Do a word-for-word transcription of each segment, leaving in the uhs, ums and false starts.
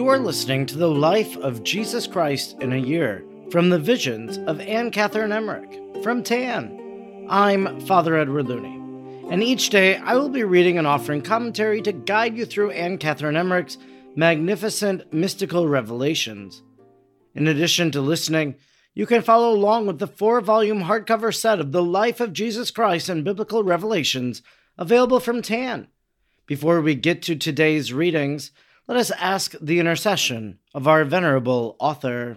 You are listening to the life of Jesus Christ in a year from the visions of Anne Catherine Emmerich from T A N. I'm Father Edward Looney, and each day I will be reading and offering commentary to guide you through Anne Catherine Emmerich's magnificent mystical revelations. In addition to listening, you can follow along with the four-volume hardcover set of The Life of Jesus Christ and Biblical Revelations available from T A N. Before we get to today's readings, let us ask the intercession of our venerable author.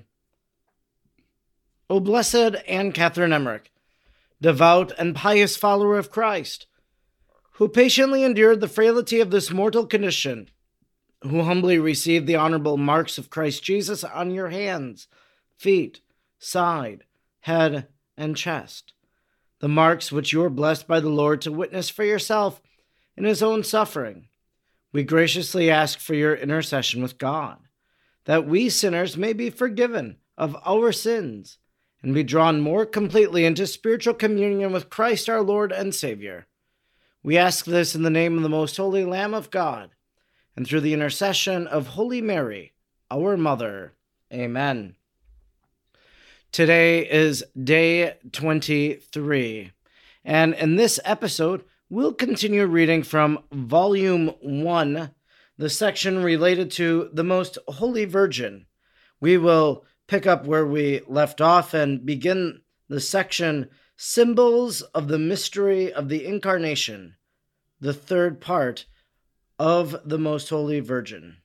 O blessed Anne Catherine Emmerich, devout and pious follower of Christ, who patiently endured the frailty of this mortal condition, who humbly received the honorable marks of Christ Jesus on your hands, feet, side, head, and chest, the marks which you are blessed by the Lord to witness for yourself in his own suffering. We graciously ask for your intercession with God, that we sinners may be forgiven of our sins and be drawn more completely into spiritual communion with Christ our Lord and Savior. We ask this in the name of the most holy Lamb of God, and through the intercession of Holy Mary, our Mother. Amen. Today is day twenty-three, and in this episode, we'll continue reading from Volume one, the section related to the Most Holy Virgin. We will pick up where we left off and begin the section Symbols of the Mystery of the Incarnation, the third part of the Most Holy Virgin.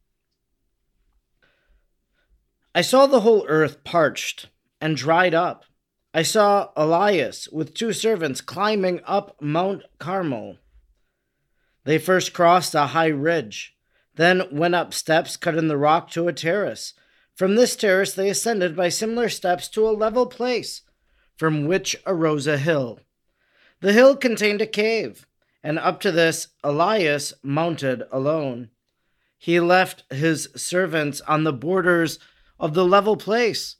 I saw the whole earth parched and dried up. I saw Elias with two servants climbing up Mount Carmel. They first crossed a high ridge, then went up steps cut in the rock to a terrace. From this terrace they ascended by similar steps to a level place, from which arose a hill. The hill contained a cave, and up to this Elias mounted alone. He left his servants on the borders of the level place,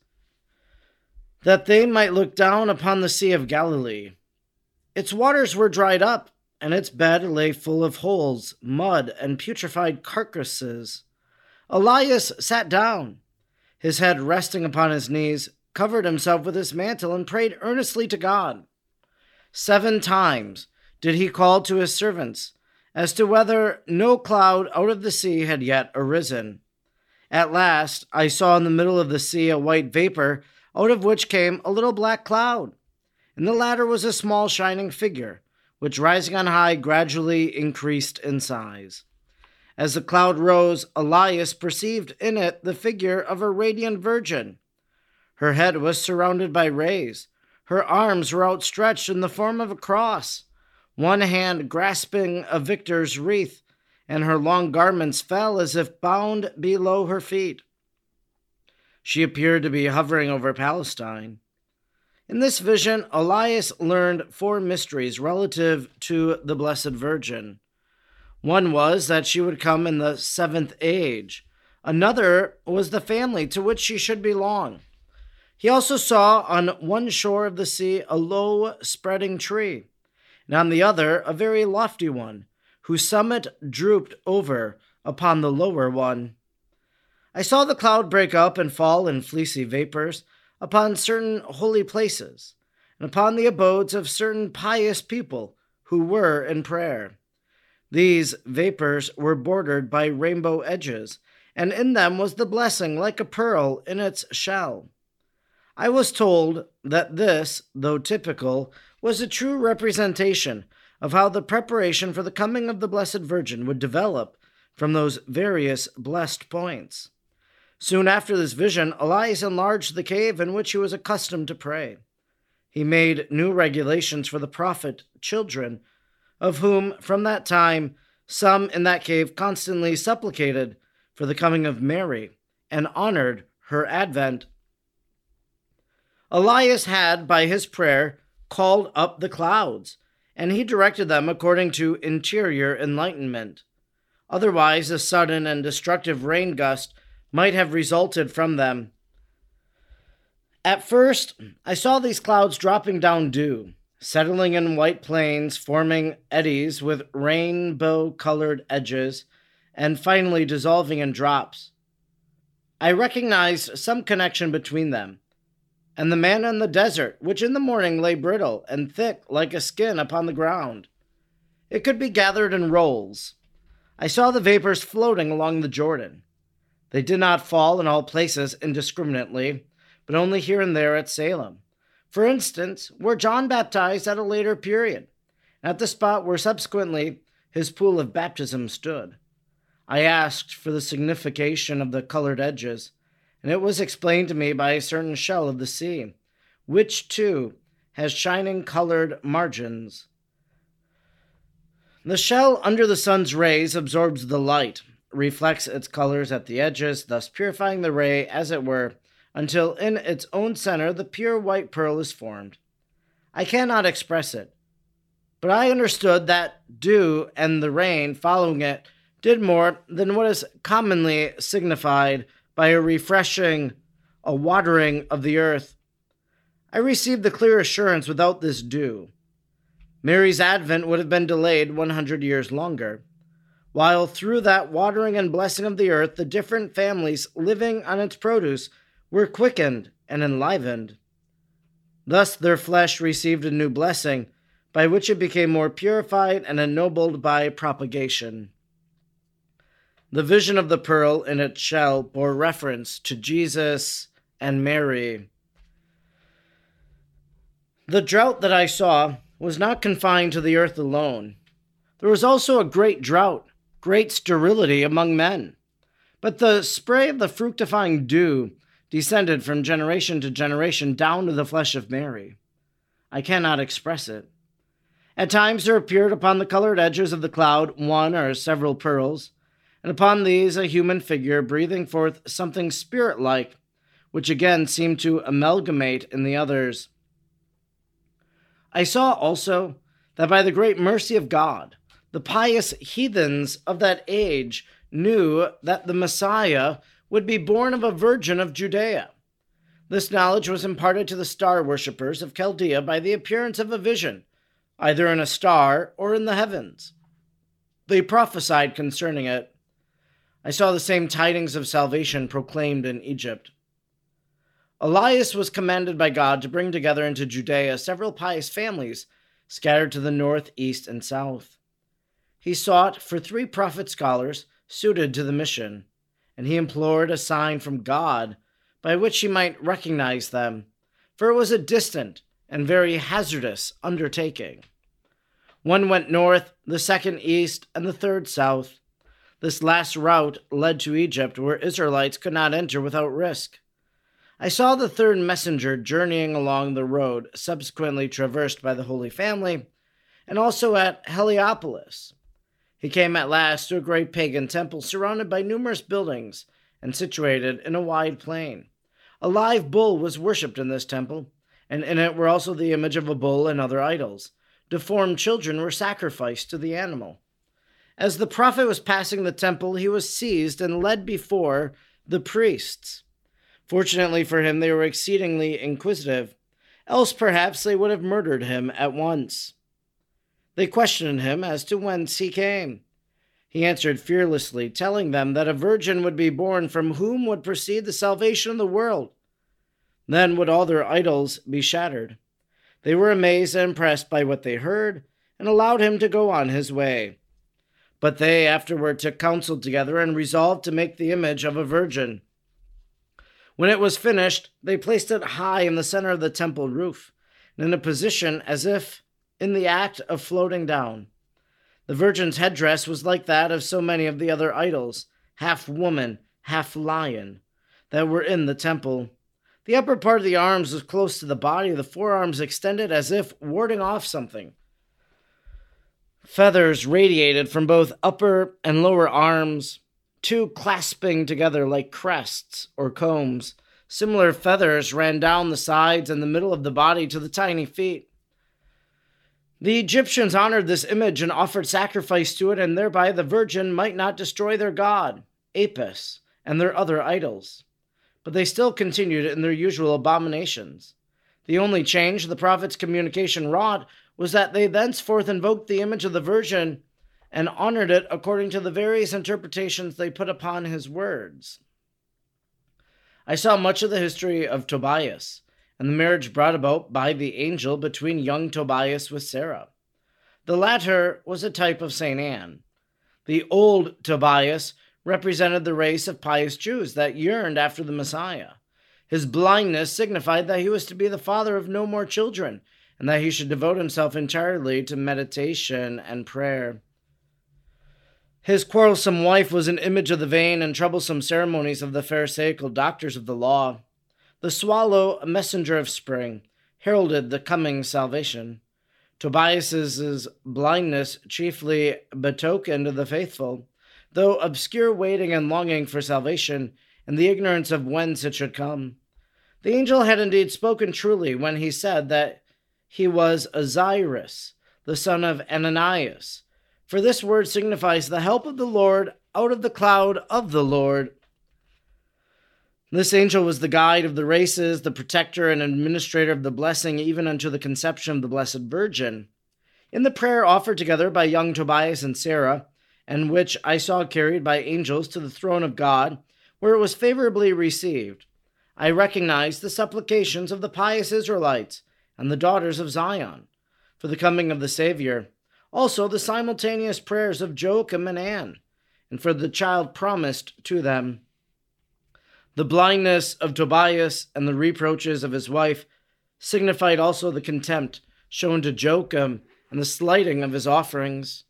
that they might look down upon the Sea of Galilee. Its waters were dried up, and its bed lay full of holes, mud, and putrefied carcasses. Elias sat down, his head resting upon his knees, covered himself with his mantle, and prayed earnestly to God. Seven times did he call to his servants, as to whether no cloud out of the sea had yet arisen. At last I saw in the middle of the sea a white vapor, out of which came a little black cloud. In the latter was a small shining figure, which rising on high gradually increased in size. As the cloud rose, Elias perceived in it the figure of a radiant virgin. Her head was surrounded by rays. Her arms were outstretched in the form of a cross, one hand grasping a victor's wreath, and her long garments fell as if bound below her feet. She appeared to be hovering over Palestine. In this vision, Elias learned four mysteries relative to the Blessed Virgin. One was that she would come in the seventh age. Another was the family to which she should belong. He also saw on one shore of the sea a low, spreading tree, and on the other a very lofty one, whose summit drooped over upon the lower one. I saw the cloud break up and fall in fleecy vapors upon certain holy places, and upon the abodes of certain pious people who were in prayer. These vapors were bordered by rainbow edges, and in them was the blessing like a pearl in its shell. I was told that this, though typical, was a true representation of how the preparation for the coming of the Blessed Virgin would develop from those various blessed points. Soon after this vision, Elias enlarged the cave in which he was accustomed to pray. He made new regulations for the prophet children, of whom, from that time, some in that cave constantly supplicated for the coming of Mary and honored her advent. Elias had, by his prayer, called up the clouds, and he directed them according to interior enlightenment. Otherwise, a sudden and destructive rain gust might have resulted from them. At first, I saw these clouds dropping down dew, settling in white plains, forming eddies with rainbow-colored edges, and finally dissolving in drops. I recognized some connection between them, and the manna in the desert, which in the morning lay brittle and thick like a skin upon the ground. It could be gathered in rolls. I saw the vapors floating along the Jordan. They did not fall in all places indiscriminately, but only here and there at Salem. For instance, where John baptized at a later period, at the spot where subsequently his pool of baptism stood. I asked for the signification of the colored edges, and it was explained to me by a certain shell of the sea, which, too, has shining colored margins. The shell under the sun's rays absorbs the light, reflects its colors at the edges, thus purifying the ray, as it were, until in its own center the pure white pearl is formed. I cannot express it, but I understood that dew and the rain following it did more than what is commonly signified by a refreshing, a watering of the earth. I received the clear assurance without this dew. Mary's advent would have been delayed one hundred years longer, while through that watering and blessing of the earth, the different families living on its produce were quickened and enlivened. Thus their flesh received a new blessing, by which it became more purified and ennobled by propagation. The vision of the pearl in its shell bore reference to Jesus and Mary. The drought that I saw was not confined to the earth alone. There was also a great drought, great sterility among men. But the spray of the fructifying dew descended from generation to generation down to the flesh of Mary. I cannot express it. At times there appeared upon the colored edges of the cloud one or several pearls, and upon these a human figure breathing forth something spirit-like, which again seemed to amalgamate in the others. I saw also that by the great mercy of God, the pious heathens of that age knew that the Messiah would be born of a virgin of Judea. This knowledge was imparted to the star worshippers of Chaldea by the appearance of a vision, either in a star or in the heavens. They prophesied concerning it. I saw the same tidings of salvation proclaimed in Egypt. Elias was commanded by God to bring together into Judea several pious families scattered to the north, east, and south. He sought for three prophet scholars suited to the mission, and he implored a sign from God by which he might recognize them, for it was a distant and very hazardous undertaking. One went north, the second east, and the third south. This last route led to Egypt, where Israelites could not enter without risk. I saw the third messenger journeying along the road subsequently traversed by the Holy Family, and also at Heliopolis. He came at last to a great pagan temple surrounded by numerous buildings and situated in a wide plain. A live bull was worshipped in this temple, and in it were also the image of a bull and other idols. Deformed children were sacrificed to the animal. As the prophet was passing the temple, he was seized and led before the priests. Fortunately for him, they were exceedingly inquisitive, else perhaps they would have murdered him at once. They questioned him as to whence he came. He answered fearlessly, telling them that a virgin would be born from whom would proceed the salvation of the world. Then would all their idols be shattered. They were amazed and impressed by what they heard, and allowed him to go on his way. But they afterward took counsel together and resolved to make the image of a virgin. When it was finished, they placed it high in the center of the temple roof, and in a position as if in the act of floating down. The virgin's headdress was like that of so many of the other idols, half woman, half lion, that were in the temple. The upper part of the arms was close to the body, the forearms extended as if warding off something. Feathers radiated from both upper and lower arms, two clasping together like crests or combs. Similar feathers ran down the sides and the middle of the body to the tiny feet. The Egyptians honored this image and offered sacrifice to it, and thereby the virgin might not destroy their god, Apis, and their other idols. But they still continued in their usual abominations. The only change the prophet's communication wrought was that they thenceforth invoked the image of the virgin and honored it according to the various interpretations they put upon his words. I saw much of the history of Tobias, and the marriage brought about by the angel between young Tobias with Sarah. The latter was a type of Saint Anne. The old Tobias represented the race of pious Jews that yearned after the Messiah. His blindness signified that he was to be the father of no more children, and that he should devote himself entirely to meditation and prayer. His quarrelsome wife was an image of the vain and troublesome ceremonies of the Pharisaical doctors of the law. The swallow, a messenger of spring, heralded the coming salvation. Tobias's blindness chiefly betokened the faithful, though obscure waiting and longing for salvation, and the ignorance of whence it should come. The angel had indeed spoken truly when he said that he was Azarias, the son of Ananias, for this word signifies the help of the Lord out of the cloud of the Lord. This angel was the guide of the races, the protector and administrator of the blessing, even unto the conception of the Blessed Virgin. In the prayer offered together by young Tobias and Sarah, and which I saw carried by angels to the throne of God, where it was favorably received, I recognized the supplications of the pious Israelites and the daughters of Zion for the coming of the Savior, also the simultaneous prayers of Joachim and Anne, and for the child promised to them. The blindness of Tobias and the reproaches of his wife signified also the contempt shown to Joachim and the slighting of his offerings.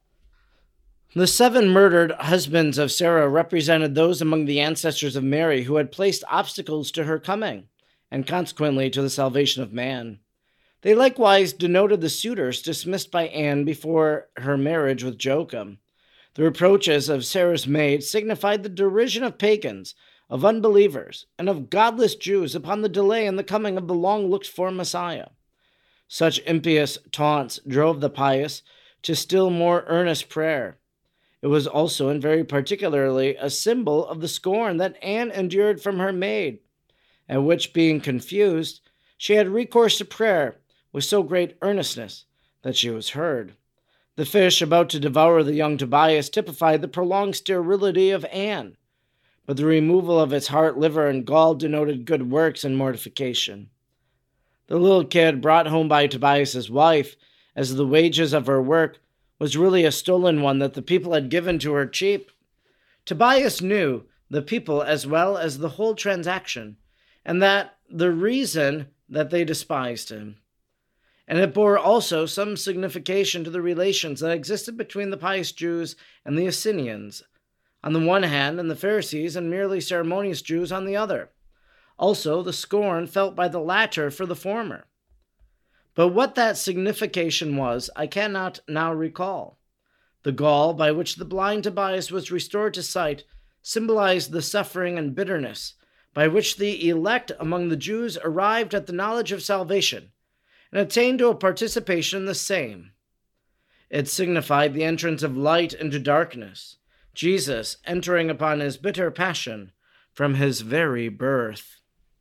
The seven murdered husbands of Sarah represented those among the ancestors of Mary who had placed obstacles to her coming, and consequently to the salvation of man. They likewise denoted the suitors dismissed by Anne before her marriage with Joachim. The reproaches of Sarah's maid signified the derision of pagans, of unbelievers, and of godless Jews upon the delay in the coming of the long-looked-for Messiah. Such impious taunts drove the pious to still more earnest prayer. It was also, and very particularly, a symbol of the scorn that Anne endured from her maid, at which, being confused, she had recourse to prayer with so great earnestness that she was heard. The fish about to devour the young Tobias typified the prolonged sterility of Anne, but the removal of its heart, liver, and gall denoted good works and mortification. The little kid brought home by Tobias's wife as the wages of her work was really a stolen one that the people had given to her cheap. Tobias knew the people as well as the whole transaction, and that the reason that they despised him. And it bore also some signification to the relations that existed between the pious Jews and the Essenians, on the one hand, and the Pharisees and merely ceremonious Jews on the other. Also, the scorn felt by the latter for the former. But what that signification was, I cannot now recall. The gall by which the blind Tobias was restored to sight symbolized the suffering and bitterness by which the elect among the Jews arrived at the knowledge of salvation and attained to a participation in the same. It signified the entrance of light into darkness, Jesus entering upon his bitter passion from his very birth.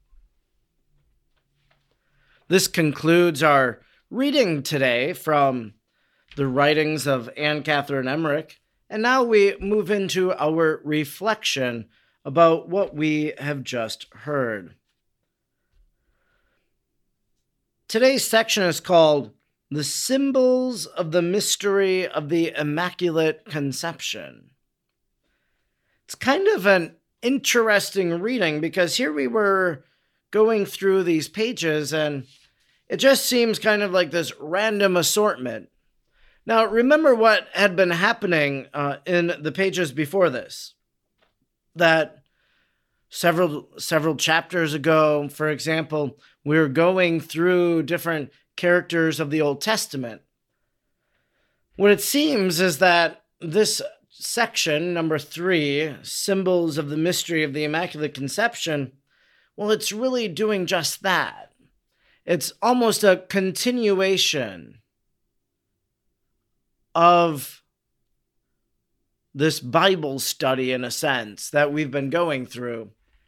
This concludes our reading today from the writings of Anne Catherine Emmerich, and now we move into our reflection about what we have just heard. Today's section is called The Symbols of the Mystery of the Immaculate Conception. It's kind of an interesting reading because here we were going through these pages and it just seems kind of like this random assortment. Now, remember what had been happening uh, in the pages before this. That several several chapters ago, for example, we were going through different characters of the Old Testament. What it seems is that this section, number three, Symbols of the Mystery of the Immaculate Conception, well, it's really doing just that. It's almost a continuation of this Bible study, in a sense, that we've been going through.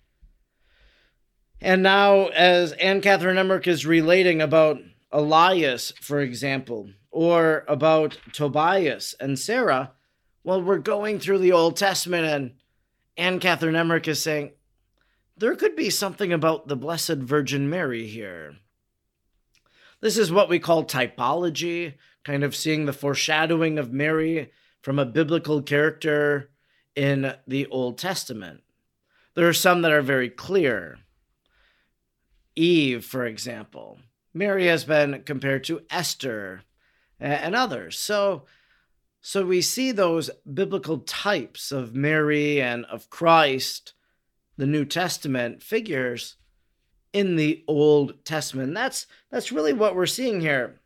And now, as Anne Catherine Emmerich is relating about Elias, for example, or about Tobias and Sarah, well, we're going through the Old Testament, and Anne Catherine Emmerich is saying, there could be something about the Blessed Virgin Mary here. This is what we call typology, kind of seeing the foreshadowing of Mary from a biblical character in the Old Testament. There are some that are very clear. Eve, for example. Mary has been compared to Esther and others. So, so we see those biblical types of Mary and of Christ, the New Testament figures, in the Old Testament. That's, that's really what we're seeing here.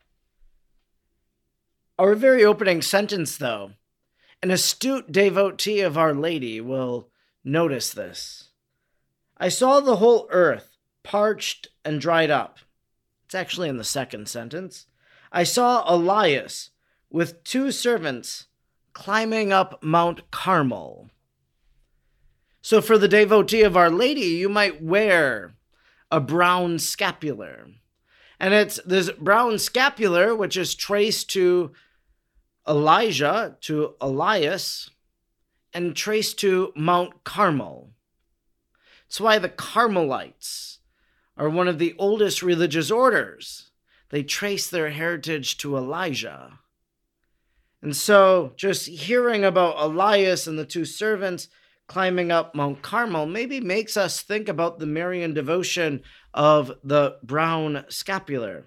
Our very opening sentence, though, an astute devotee of Our Lady will notice this. I saw the whole earth parched and dried up. It's actually in the second sentence. I saw Elias with two servants climbing up Mount Carmel. So for the devotee of Our Lady, you might wear a brown scapular. And it's this brown scapular which is traced to Elijah, to Elias, and traced to Mount Carmel. That's why the Carmelites are one of the oldest religious orders. They trace their heritage to Elijah. And so just hearing about Elias and the two servants climbing up Mount Carmel maybe makes us think about the Marian devotion of the brown scapular.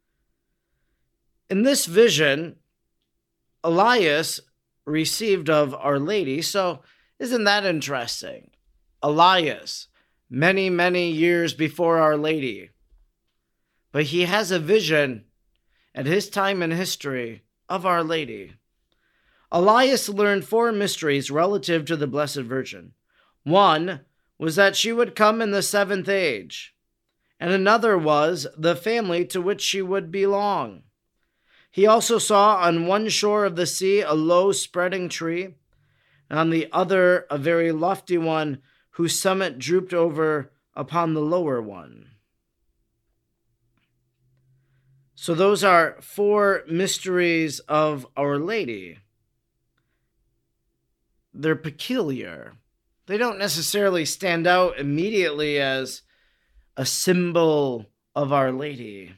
In this vision, Elias received of Our Lady. So isn't that interesting? Elias, many, many years before Our Lady. But he has a vision at his time in history of Our Lady. Elias learned four mysteries relative to the Blessed Virgin. One was that she would come in the seventh age, and another was the family to which she would belong. He also saw on one shore of the sea a low spreading tree, and on the other a very lofty one whose summit drooped over upon the lower one. So those are four mysteries of Our Lady. They're peculiar. They don't necessarily stand out immediately as a symbol of Our Lady.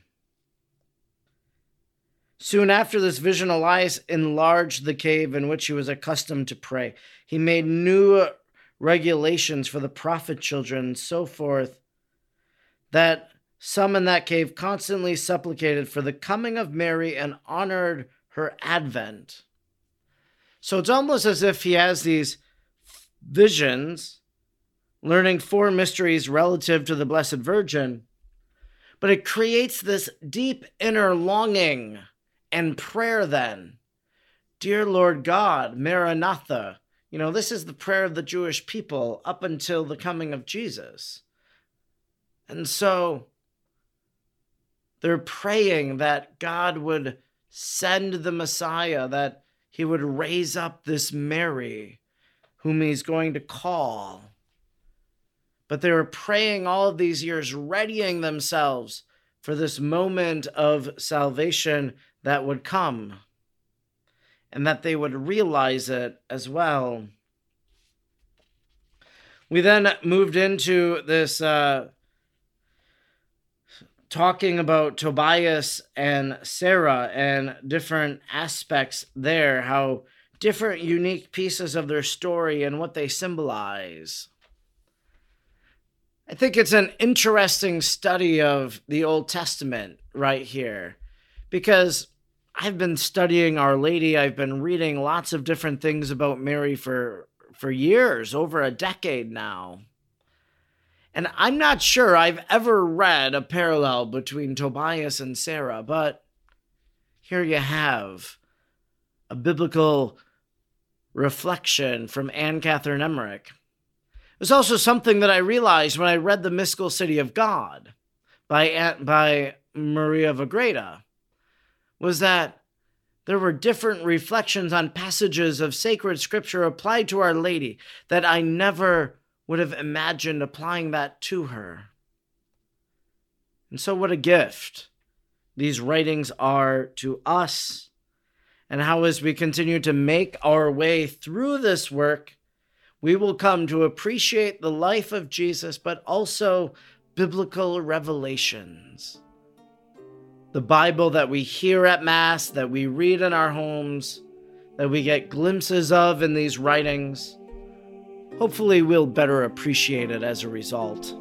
Soon after this vision, Elias enlarged the cave in which he was accustomed to pray. He made new regulations for the prophet children and so forth, that some in that cave constantly supplicated for the coming of Mary and honored her advent. So it's almost as if he has these visions, learning four mysteries relative to the Blessed Virgin, but it creates this deep inner longing and prayer then. Dear Lord God, Maranatha. You know, this is the prayer of the Jewish people up until the coming of Jesus. And so they're praying that God would send the Messiah, that he would raise up this Mary, whom he's going to call. But they were praying all of these years, readying themselves for this moment of salvation that would come, and that they would realize it as well. We then moved into this uh, talking about Tobias and Sarah and different aspects there, how different unique pieces of their story and what they symbolize. I think it's an interesting study of the Old Testament right here, because I've been studying Our Lady. I've been reading lots of different things about Mary for, for years, over a decade now. And I'm not sure I've ever read a parallel between Tobias and Sarah, but here you have a biblical reflection from Anne Catherine Emmerich. It was also something that I realized when I read The Mystical City of God by, by Maria of Agreda, was that there were different reflections on passages of sacred scripture applied to Our Lady that I never would have imagined applying that to her. And so what a gift these writings are to us, and how as we continue to make our way through this work, we will come to appreciate the life of Jesus, but also biblical revelations. The Bible that we hear at Mass, that we read in our homes, that we get glimpses of in these writings. Hopefully we'll better appreciate it as a result.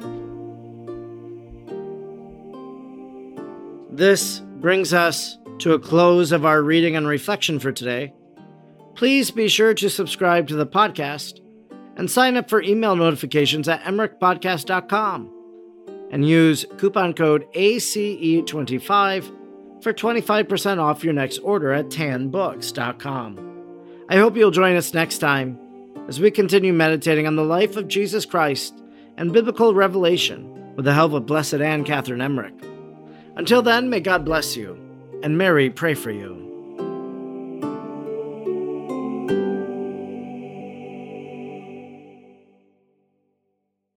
This brings us to a close of our reading and reflection for today. Please be sure to subscribe to the podcast and sign up for email notifications at emmerich podcast dot com and use coupon code A C E twenty-five for twenty-five percent off your next order at tan books dot com. I hope you'll join us next time as we continue meditating on the life of Jesus Christ and biblical revelation with the help of Blessed Anne Catherine Emmerich. Until then, may God bless you, and Mary pray for you.